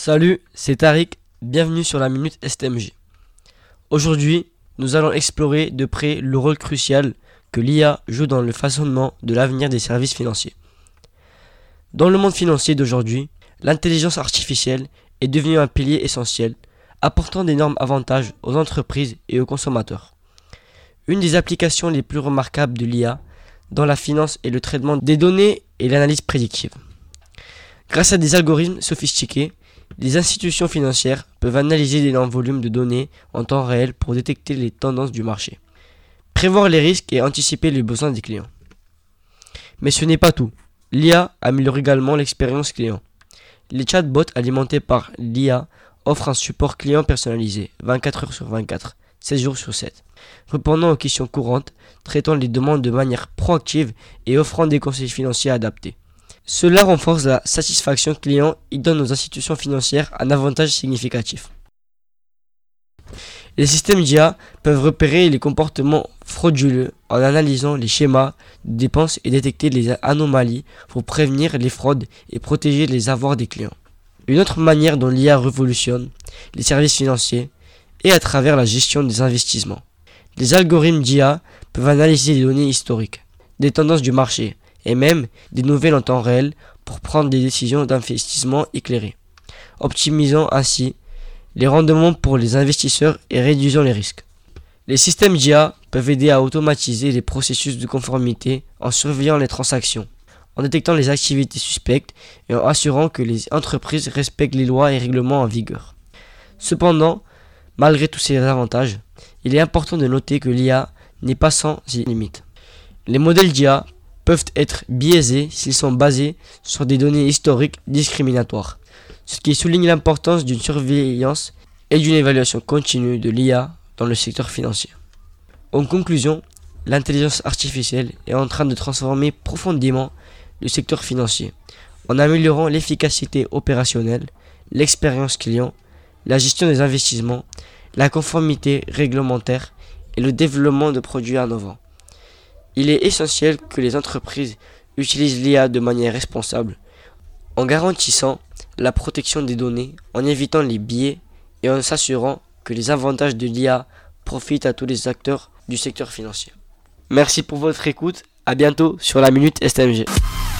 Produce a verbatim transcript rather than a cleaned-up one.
Salut, c'est Tariq, bienvenue sur la Minute S T M G. Aujourd'hui, nous allons explorer de près le rôle crucial que l'I A joue dans le façonnement de l'avenir des services financiers. Dans le monde financier d'aujourd'hui, l'intelligence artificielle est devenue un pilier essentiel, apportant d'énormes avantages aux entreprises et aux consommateurs. Une des applications les plus remarquables de l'I A dans la finance est le traitement des données et l'analyse prédictive. Grâce à des algorithmes sophistiqués, les institutions financières peuvent analyser d'énormes volumes de données en temps réel pour détecter les tendances du marché, prévoir les risques et anticiper les besoins des clients. Mais ce n'est pas tout. L'I A améliore également l'expérience client. Les chatbots alimentés par l'I A offrent un support client personnalisé, vingt-quatre heures sur vingt-quatre, sept jours sur sept, répondant aux questions courantes, traitant les demandes de manière proactive et offrant des conseils financiers adaptés. Cela renforce la satisfaction client et donne aux institutions financières un avantage significatif. Les systèmes d'I A peuvent repérer les comportements frauduleux en analysant les schémas de dépenses et détecter les anomalies pour prévenir les fraudes et protéger les avoirs des clients. Une autre manière dont l'I A révolutionne les services financiers est à travers la gestion des investissements. Les algorithmes d'I A peuvent analyser les données historiques, des tendances du marché et même des nouvelles en temps réel pour prendre des décisions d'investissement éclairées, optimisant ainsi les rendements pour les investisseurs et réduisant les risques. Les systèmes d'I A peuvent aider à automatiser les processus de conformité en surveillant les transactions, en détectant les activités suspectes et en assurant que les entreprises respectent les lois et règlements en vigueur. Cependant, malgré tous ces avantages, il est important de noter que l'I A n'est pas sans limites. Les modèles d'I A peuvent être biaisés s'ils sont basés sur des données historiques discriminatoires, ce qui souligne l'importance d'une surveillance et d'une évaluation continue de l'I A dans le secteur financier. En conclusion, l'intelligence artificielle est en train de transformer profondément le secteur financier en améliorant l'efficacité opérationnelle, l'expérience client, la gestion des investissements, la conformité réglementaire et le développement de produits innovants. Il est essentiel que les entreprises utilisent l'I A de manière responsable, en garantissant la protection des données, en évitant les biais et en s'assurant que les avantages de l'I A profitent à tous les acteurs du secteur financier. Merci pour votre écoute, à bientôt sur la Minute S T M G.